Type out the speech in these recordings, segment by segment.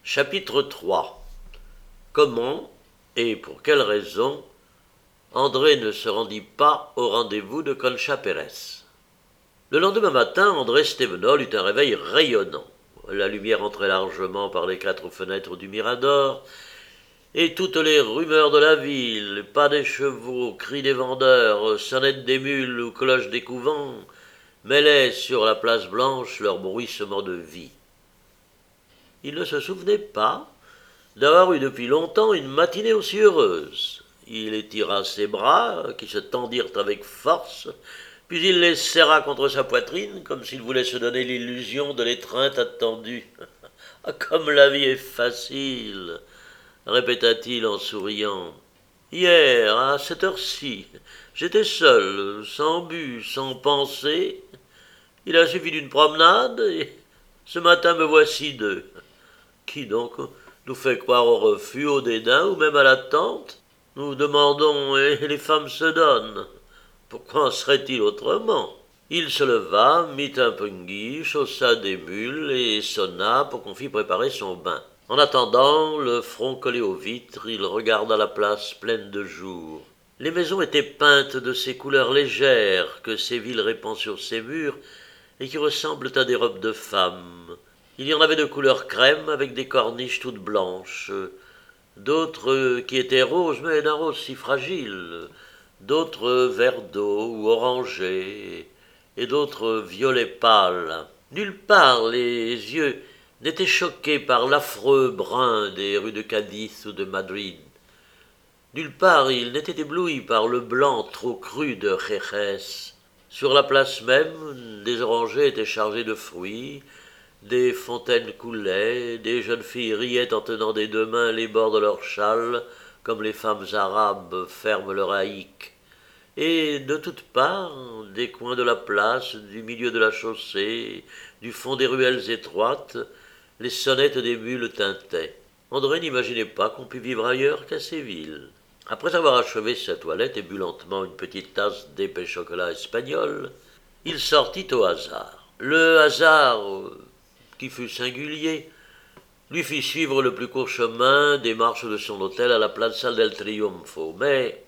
Chapitre 3. Comment et pour quelle raison André ne se rendit pas au rendez-vous de Concha Pérez. Le lendemain matin, André Stevenol eut un réveil rayonnant. La lumière entrait largement par les 4 fenêtres du Mirador, et toutes les rumeurs de la ville, pas des chevaux, cris des vendeurs, sonnettes des mules ou cloches des couvents, mêlaient sur la place blanche leur bruissement de vie. Il ne se souvenait pas d'avoir eu depuis longtemps une matinée aussi heureuse. Il étira ses bras, qui se tendirent avec force, puis il les serra contre sa poitrine, comme s'il voulait se donner l'illusion de l'étreinte attendue. « Ah, comme la vie est facile !» répéta-t-il en souriant. « Hier, à cette heure-ci, j'étais seul, sans but, sans pensée. Il a suffi d'une promenade, et ce matin me voici deux. Qui donc nous fait croire au refus, au dédain ou même à l'attente? Nous demandons et les femmes se donnent. Pourquoi en serait-il autrement? » Il se leva, mit un pungi, chaussa des mules et sonna pour qu'on fît préparer son bain. En attendant, le front collé aux vitres, il regarda la place pleine de jour. Les maisons étaient peintes de ces couleurs légères que Séville répand sur ses murs et qui ressemblent à des robes de femmes. Il y en avait de couleur crème avec des corniches toutes blanches, d'autres qui étaient roses, mais d'un rose si fragile, d'autres vert d'eau ou orangés, et d'autres violets pâles. Nulle part les yeux n'étaient choqués par l'affreux brun des rues de Cadiz ou de Madrid. Nulle part ils n'étaient éblouis par le blanc trop cru de Jerez. Sur la place même, des orangers étaient chargés de fruits, des fontaines coulaient, des jeunes filles riaient en tenant des deux mains les bords de leurs châles, comme les femmes arabes ferment leur haïque. Et de toutes parts, des coins de la place, du milieu de la chaussée, du fond des ruelles étroites, les sonnettes des mules tintaient. André n'imaginait pas qu'on pût vivre ailleurs qu'à Séville. Après avoir achevé sa toilette et bu lentement une petite tasse d'épais chocolat espagnol, il sortit au hasard. Le hasard, qui fut singulier, lui fit suivre le plus court chemin des marches de son hôtel à la Plaza del Triunfo. Mais,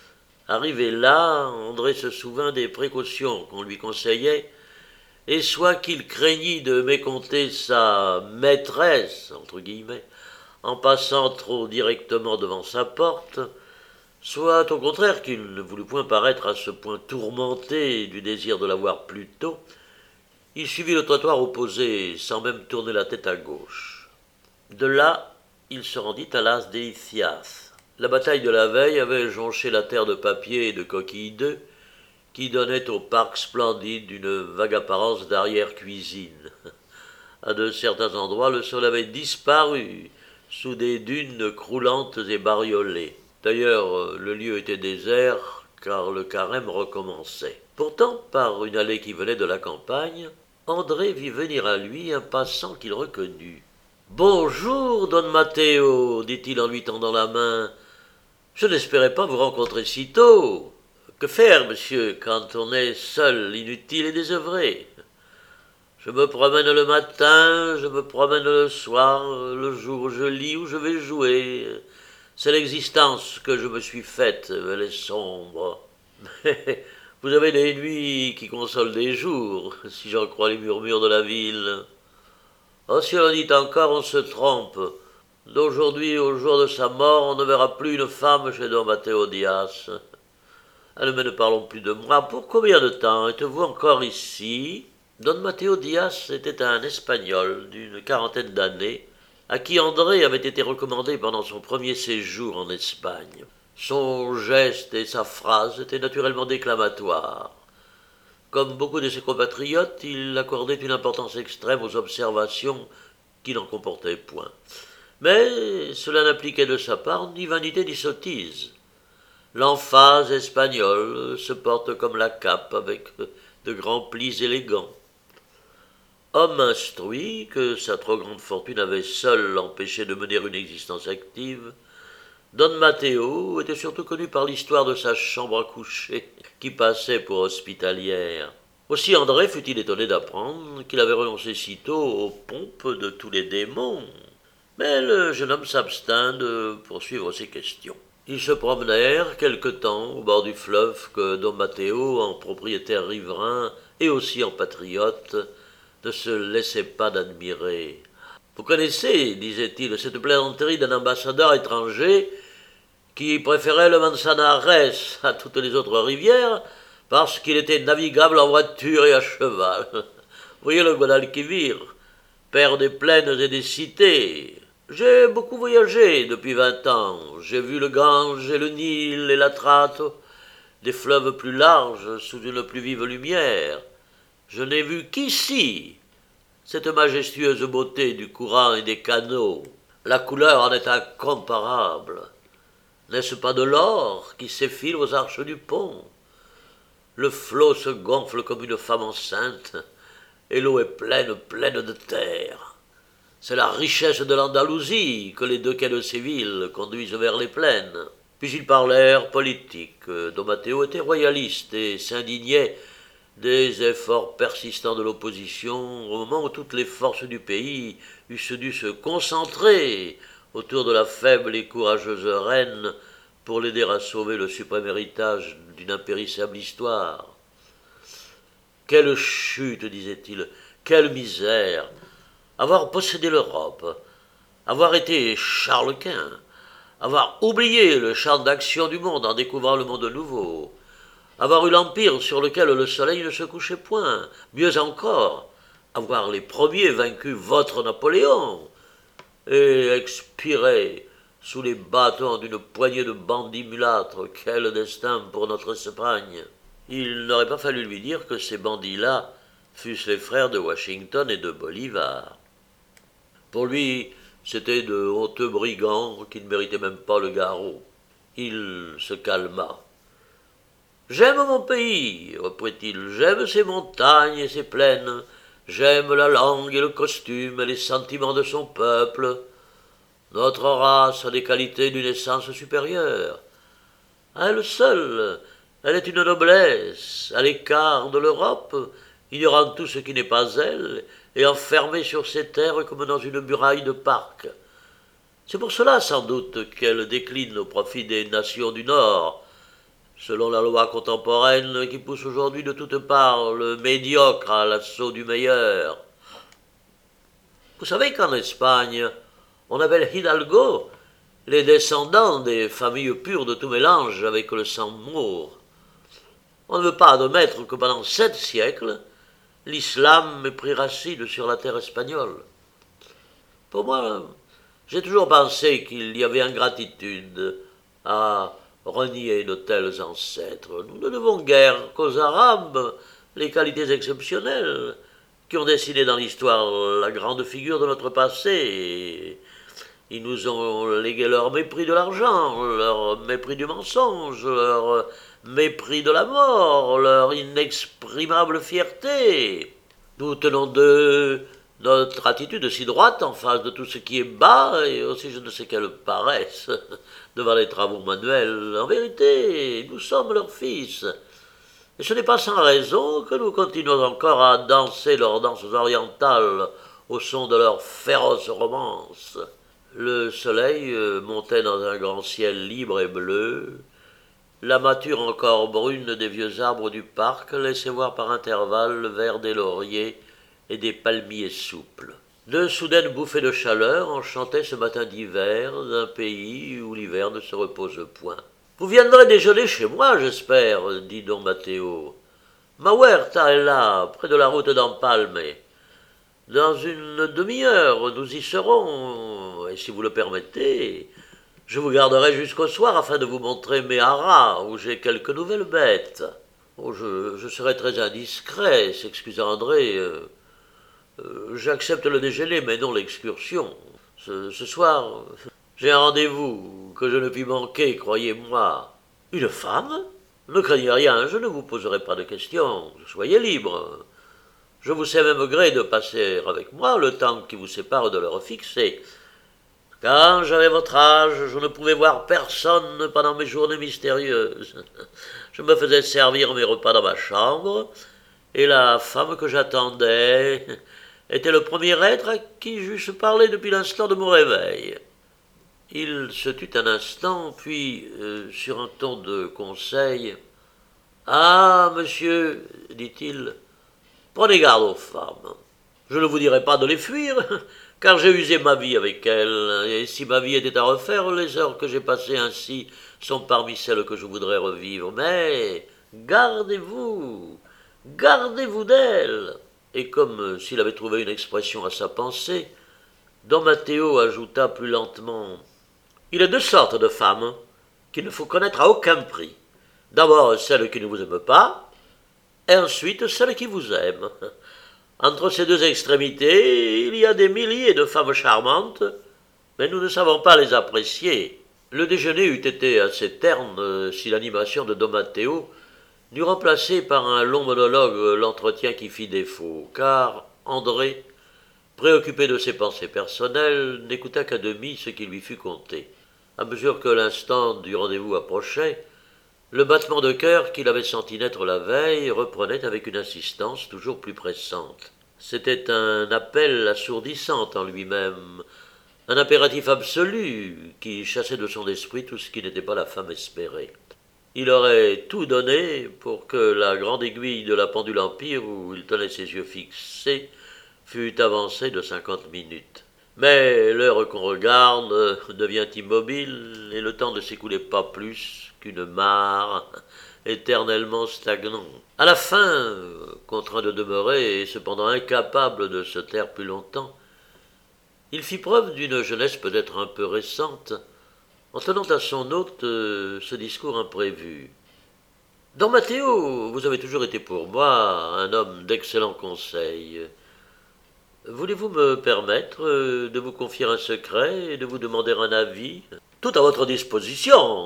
arrivé là, André se souvint des précautions qu'on lui conseillait, et soit qu'il craignît de mécompter sa maîtresse, entre guillemets, en passant trop directement devant sa porte, soit au contraire qu'il ne voulut point paraître à ce point tourmenté du désir de la voir plus tôt, il suivit le trottoir opposé sans même tourner la tête à gauche. De là, il se rendit à Las Delicias. La bataille de la veille avait jonché la terre de papier et de coquilles d'œufs qui donnait au parc splendide une vague apparence d'arrière-cuisine. À de certains endroits, le sol avait disparu sous des dunes croulantes et bariolées. D'ailleurs, le lieu était désert, car le carême recommençait. Pourtant, par une allée qui venait de la campagne, André vit venir à lui un passant qu'il reconnut. « Bonjour, Don Matteo, dit-il en lui tendant la main. Je n'espérais pas vous rencontrer si tôt. Que faire, monsieur, quand on est seul, inutile et désœuvré? Je me promène le matin, je me promène le soir, le jour je lis ou je vais jouer. C'est l'existence que je me suis faite, elle est sombre. Mais vous avez des nuits qui consolent des jours, si j'en crois les murmures de la ville. Oh, si on dit encore, on se trompe. D'aujourd'hui au jour de sa mort, on ne verra plus une femme chez Don Matteo Diaz. Allez, mais ne parlons plus de moi. Pour combien de temps êtes-vous encore ici? Don Matteo Diaz était un Espagnol d'une quarantaine d'années, à qui André avait été recommandé pendant son premier séjour en Espagne. Son geste et sa phrase étaient naturellement déclamatoires. Comme beaucoup de ses compatriotes, il accordait une importance extrême aux observations qui n'en comportaient point. Mais cela n'impliquait de sa part ni vanité ni sottise. L'emphase espagnole se porte comme la cape, avec de grands plis élégants. Homme instruit, que sa trop grande fortune avait seule empêché de mener une existence active, Don Matteo était surtout connu par l'histoire de sa chambre à coucher, qui passait pour hospitalière. Aussi André fut-il étonné d'apprendre qu'il avait renoncé si tôt aux pompes de tous les démons. Mais le jeune homme s'abstint de poursuivre ses questions. Ils se promenèrent quelque temps au bord du fleuve que Don Matteo, en propriétaire riverain et aussi en patriote, ne se laissait pas d'admirer. Vous connaissez, disait-il, cette plaisanterie d'un ambassadeur étranger qui préférait le Manzanares à toutes les autres rivières parce qu'il était navigable en voiture et à cheval. Voyez le Guadalquivir, père des plaines et des cités. J'ai beaucoup voyagé depuis 20 ans. J'ai vu le Gange et le Nil et l'Atrate, des fleuves plus larges sous une plus vive lumière. Je n'ai vu qu'ici cette majestueuse beauté du courant et des canaux. La couleur en est incomparable. N'est-ce pas de l'or qui s'effile aux arches du pont? Le flot se gonfle comme une femme enceinte, et l'eau est pleine, pleine de terre. C'est la richesse de l'Andalousie que les deux quais de Séville conduisent vers les plaines. Puis ils parlèrent politique. Don Matteo était royaliste et s'indignait des efforts persistants de l'opposition au moment où toutes les forces du pays eussent dû se concentrer autour de la faible et courageuse reine pour l'aider à sauver le suprême héritage d'une impérissable histoire. Quelle chute, disait-il, quelle misère! Avoir possédé l'Europe, avoir été Charles Quint, avoir oublié le champ d'action du monde en découvrant le monde nouveau, avoir eu l'empire sur lequel le soleil ne se couchait point, mieux encore, avoir les premiers vaincu votre Napoléon, et expirer sous les bâtons d'une poignée de bandits mulâtres, quel destin pour notre Espagne! Il n'aurait pas fallu lui dire que ces bandits-là fussent les frères de Washington et de Bolivar. Pour lui, c'étaient de honteux brigands qui ne méritaient même pas le garrot. Il se calma. « J'aime mon pays, reprit-il, j'aime ses montagnes et ses plaines, j'aime la langue et le costume et les sentiments de son peuple. Notre race a des qualités d'une essence supérieure. À elle seule, elle est une noblesse, à l'écart de l'Europe, ignorant tout ce qui n'est pas elle, et enfermée sur ses terres comme dans une muraille de parc. C'est pour cela, sans doute, qu'elle décline au profit des nations du Nord, selon la loi contemporaine qui pousse aujourd'hui de toutes parts le médiocre à l'assaut du meilleur. Vous savez qu'en Espagne, on appelle Hidalgo les descendants des familles pures de tout mélange avec le sang maure. On ne veut pas admettre que pendant 7 siècles, l'islam ait pris racine sur la terre espagnole. Pour moi, j'ai toujours pensé qu'il y avait ingratitude à renier de tels ancêtres. Nous ne devons guère qu'aux Arabes les qualités exceptionnelles qui ont dessiné dans l'histoire la grande figure de notre passé. Ils nous ont légué leur mépris de l'argent, leur mépris du mensonge, leur mépris de la mort, leur inexprimable fierté. Nous tenons d'eux notre attitude si droite en face de tout ce qui est bas et aussi je ne sais quelle paresse devant les travaux manuels. En vérité, nous sommes leurs fils. Et ce n'est pas sans raison que nous continuons encore à danser leurs danses orientales au son de leurs féroces romances. Le soleil montait dans un grand ciel libre et bleu. La mâture encore brune des vieux arbres du parc laissait voir par intervalles le vert des lauriers et des palmiers souples. De soudaines bouffées de chaleur enchantaient ce matin d'hiver d'un pays où l'hiver ne se repose point. « Vous viendrez déjeuner chez moi, j'espère, » dit Don Matteo. « Ma huerta est là, près de la route d'Empalme. Dans une demi-heure, nous y serons, et si vous le permettez, je vous garderai jusqu'au soir afin de vous montrer mes haras, où j'ai quelques nouvelles bêtes. Oh, je serai très indiscret, s'excusa André. J'accepte le déjeuner, mais non l'excursion. Ce soir, j'ai un rendez-vous que je ne puis manquer, croyez-moi. Une femme? Ne craignez rien, je ne vous poserai pas de questions. Soyez libre. Je vous sais même gré de passer avec moi le temps qui vous sépare de l'heure fixée. Quand j'avais votre âge, je ne pouvais voir personne pendant mes journées mystérieuses. Je me faisais servir mes repas dans ma chambre, et la femme que j'attendais était le premier être à qui j'eusse parlé depuis l'instant de mon réveil. Il se tut un instant, puis, sur un ton de conseil, « Ah, monsieur, dit-il, prenez garde aux femmes. Je ne vous dirai pas de les fuir, car j'ai usé ma vie avec elles, et si ma vie était à refaire, les heures que j'ai passées ainsi sont parmi celles que je voudrais revivre. Mais gardez-vous, gardez-vous d'elles. » Et comme s'il avait trouvé une expression à sa pensée, Don Matteo ajouta plus lentement, « Il y a deux sortes de femmes qu'il ne faut connaître à aucun prix. D'abord celles qui ne vous aiment pas, et ensuite celles qui vous aiment. Entre ces deux extrémités, il y a des milliers de femmes charmantes, mais nous ne savons pas les apprécier. » Le déjeuner eût été assez terne si l'animation de Don Matteo n'eût remplacé par un long monologue l'entretien qui fit défaut, car André, préoccupé de ses pensées personnelles, n'écouta qu'à demi ce qui lui fut conté. À mesure que l'instant du rendez-vous approchait, le battement de cœur qu'il avait senti naître la veille reprenait avec une insistance toujours plus pressante. C'était un appel assourdissant en lui-même, un impératif absolu qui chassait de son esprit tout ce qui n'était pas la femme espérée. Il aurait tout donné pour que la grande aiguille de la pendule empire où il tenait ses yeux fixés fût avancée de 50 minutes. Mais l'heure qu'on regarde devient immobile et le temps ne s'écoulait pas plus qu'une mare éternellement stagnante. À la fin, contraint de demeurer et cependant incapable de se taire plus longtemps, il fit preuve d'une jeunesse peut-être un peu récente en tenant à son hôte ce discours imprévu. « Don Matteo, vous avez toujours été pour moi un homme d'excellents conseils. Voulez-vous me permettre de vous confier un secret et de vous demander un avis ?»« Tout à votre disposition, »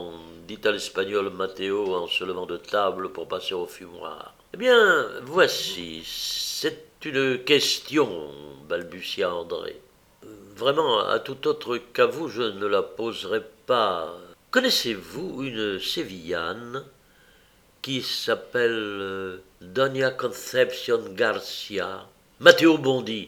dit à l'Espagnol Matteo en se levant de table pour passer au fumoir. « Eh bien, voici, c'est une question, balbutia André. Vraiment, à tout autre qu'à vous, je ne la poserai pas. Connaissez-vous une Sévillane qui s'appelle Doña Concepción Garcia ?» Matteo bondit.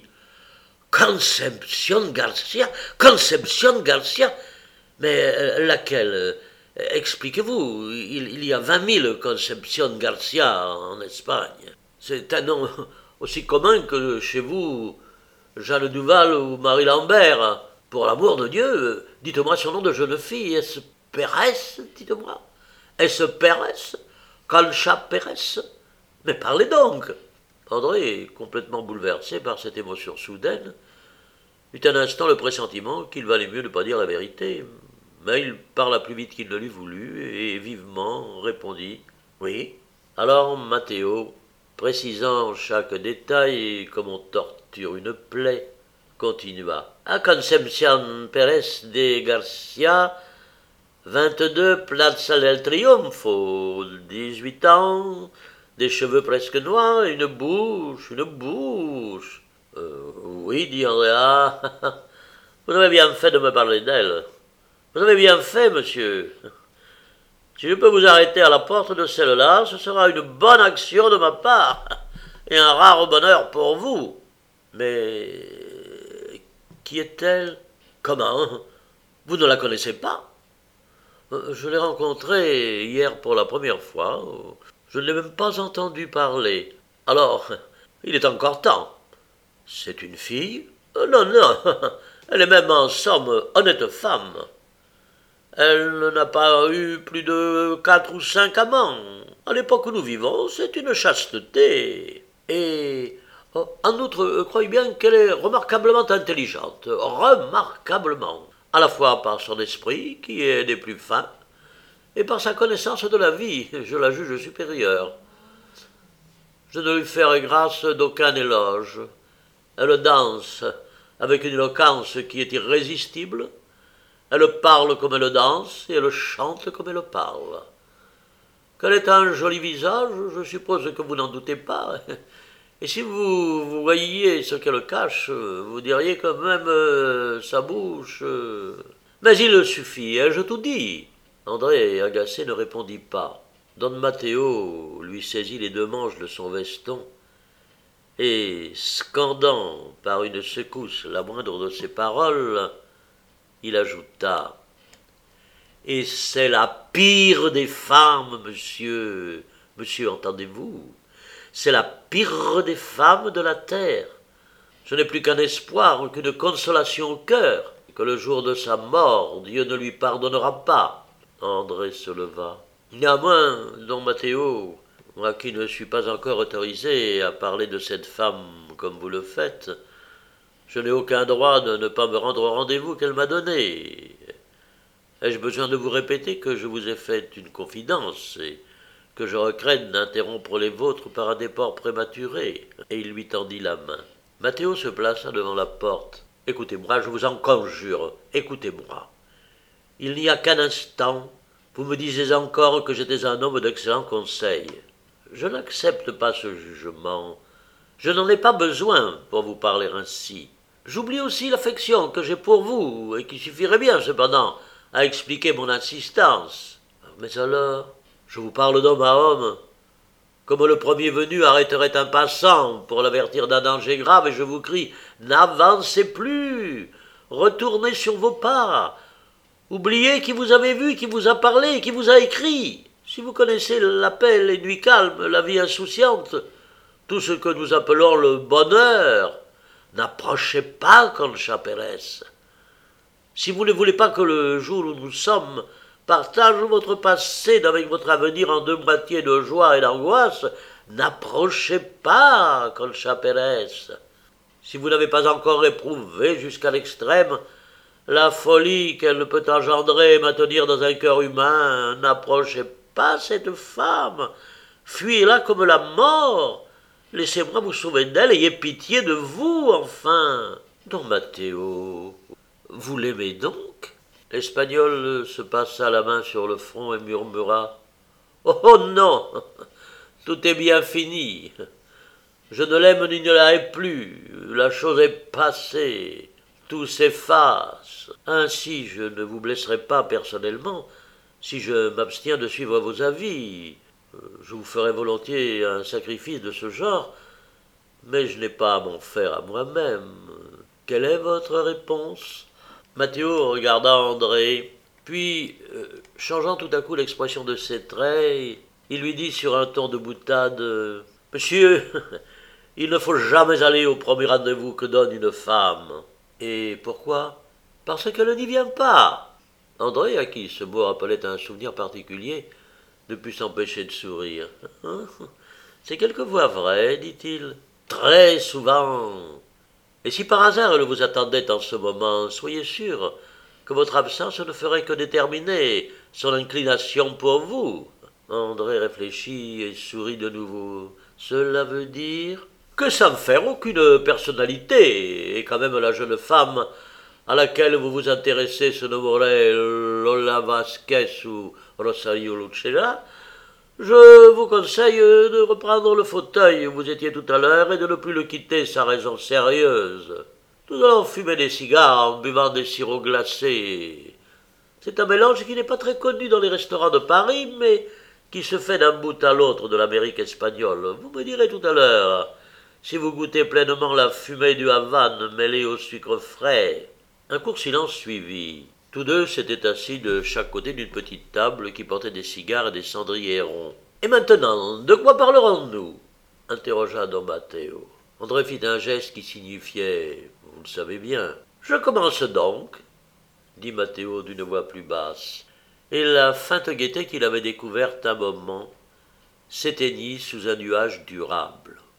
Concepción Garcia? Concepción Garcia? Mais laquelle? Expliquez-vous, il y a 20 000 Concepción Garcia en Espagne. C'est un nom aussi commun que chez vous Jeanne Duval ou Marie Lambert. Pour l'amour de Dieu, dites-moi son nom de jeune fille. Est-ce Pérez, dites-moi? Est-ce Pérez? Concha Pérez? Mais parlez donc. André, complètement bouleversé par cette émotion soudaine, eut un instant le pressentiment qu'il valait mieux ne pas dire la vérité, mais il parla plus vite qu'il ne l'eût voulu et vivement répondit « Oui ». Alors Matteo, précisant chaque détail comme on torture une plaie, continua. « À Concepción Pérez de Garcia, 22 Plaza del Triunfo, 18 ans, des cheveux presque noirs, une bouche. Oui, dit Andrea, vous avez bien fait de me parler d'elle. Vous avez bien fait, monsieur. Si je peux vous arrêter à la porte de celle-là, ce sera une bonne action de ma part, et un rare bonheur pour vous. Mais qui est-elle? Comment? Vous ne la connaissez pas? Je l'ai rencontrée hier pour la première fois. Je ne l'ai même pas entendu parler. Alors, il est encore temps. C'est une fille? Non, elle est même en somme honnête femme. Elle n'a pas eu plus de 4 ou 5 amants. À l'époque où nous vivons, c'est une chasteté. Et, en outre, croyez bien qu'elle est remarquablement intelligente. Remarquablement. À la fois par son esprit, qui est des plus fins, et par sa connaissance de la vie, je la juge supérieure. Je ne lui ferai grâce d'aucun éloge. Elle danse avec une éloquence qui est irrésistible. Elle parle comme elle danse et elle chante comme elle parle. Qu'elle ait un joli visage, je suppose que vous n'en doutez pas. Et si vous voyiez ce qu'elle cache, vous diriez que même sa bouche... Mais il suffit, ai-je tout dit? André, agacé, ne répondit pas. Don Matteo lui saisit les deux manches de son veston et, scandant par une secousse la moindre de ses paroles, il ajouta « Et c'est la pire des femmes, monsieur. Monsieur, entendez-vous? C'est la pire des femmes de la terre. Je n'ai plus qu'un espoir, qu'une consolation au cœur, que le jour de sa mort, Dieu ne lui pardonnera pas. » André se leva. « Néanmoins, don Matteo, moi qui ne suis pas encore autorisé à parler de cette femme comme vous le faites, je n'ai aucun droit de ne pas me rendre au rendez-vous qu'elle m'a donné. Ai-je besoin de vous répéter que je vous ai fait une confidence et que je regrette d'interrompre les vôtres par un départ prématuré ?» Et il lui tendit la main. Matteo se plaça devant la porte. « Écoutez-moi, je vous en conjure, écoutez-moi. Il n'y a qu'un instant, vous me disiez encore que j'étais un homme d'excellent conseil. Je n'accepte pas ce jugement. Je n'en ai pas besoin pour vous parler ainsi. J'oublie aussi l'affection que j'ai pour vous, et qui suffirait bien, cependant, à expliquer mon insistance. Mais alors, je vous parle d'homme à homme, comme le premier venu arrêterait un passant pour l'avertir d'un danger grave, et je vous crie « N'avancez plus! Retournez sur vos pas! Oubliez qui vous avez vu, qui vous a parlé, qui vous a écrit! Si vous connaissez la paix, les nuits calmes, la vie insouciante, tout ce que nous appelons le bonheur, n'approchez pas, Concha Pérez. Si vous ne voulez pas que le jour où nous sommes partage votre passé avec votre avenir en deux moitiés de joie et d'angoisse, n'approchez pas, Concha Pérez. Si vous n'avez pas encore éprouvé jusqu'à l'extrême la folie qu'elle peut engendrer et maintenir dans un cœur humain, n'approchez pas cette femme, fuyez-la comme la mort. Laissez-moi vous sauver d'elle, ayez pitié de vous, enfin. Don Matteo, vous l'aimez donc? L'Espagnol se passa la main sur le front et murmura « Oh non, tout est bien fini. Je ne l'aime ni ne la hais plus. La chose est passée. Tout s'efface. Ainsi, je ne vous blesserai pas personnellement si je m'abstiens de suivre vos avis. Je vous ferai volontiers un sacrifice de ce genre, mais je n'ai pas à m'en faire à moi-même. Quelle est votre réponse ?» Matteo regarda André, puis, changeant tout à coup l'expression de ses traits, il lui dit sur un ton de boutade « Monsieur, il ne faut jamais aller au premier rendez-vous que donne une femme. » « Et pourquoi ? » « Parce qu'elle n'y vient pas. » André, à qui ce mot rappelait un souvenir particulier, ne put s'empêcher de sourire. « C'est quelquefois vrai, dit-il. Très souvent. Et si par hasard elle vous attendait en ce moment, soyez sûr que votre absence ne ferait que déterminer son inclination pour vous. » André réfléchit et sourit de nouveau. « Cela veut dire que sans faire aucune personnalité, et quand même la jeune femme à laquelle vous vous intéressez se nommerait Lola Vasquez ou Rosario Lucena, je vous conseille de reprendre le fauteuil où vous étiez tout à l'heure et de ne plus le quitter sans raison sérieuse. Nous allons fumer des cigares en buvant des sirops glacés. C'est un mélange qui n'est pas très connu dans les restaurants de Paris, mais qui se fait d'un bout à l'autre de l'Amérique espagnole. Vous me direz tout à l'heure si vous goûtez pleinement la fumée du Havane mêlée au sucre frais. » Un court silence suivit. Tous deux s'étaient assis de chaque côté d'une petite table qui portait des cigares et des cendriers ronds. « Et maintenant, de quoi parlerons-nous » interrogea don Matteo. André fit un geste qui signifiait « Vous le savez bien. »« Je commence donc, » dit Matteo d'une voix plus basse, et la feinte gaieté qu'il avait découverte un moment s'éteignit sous un nuage durable.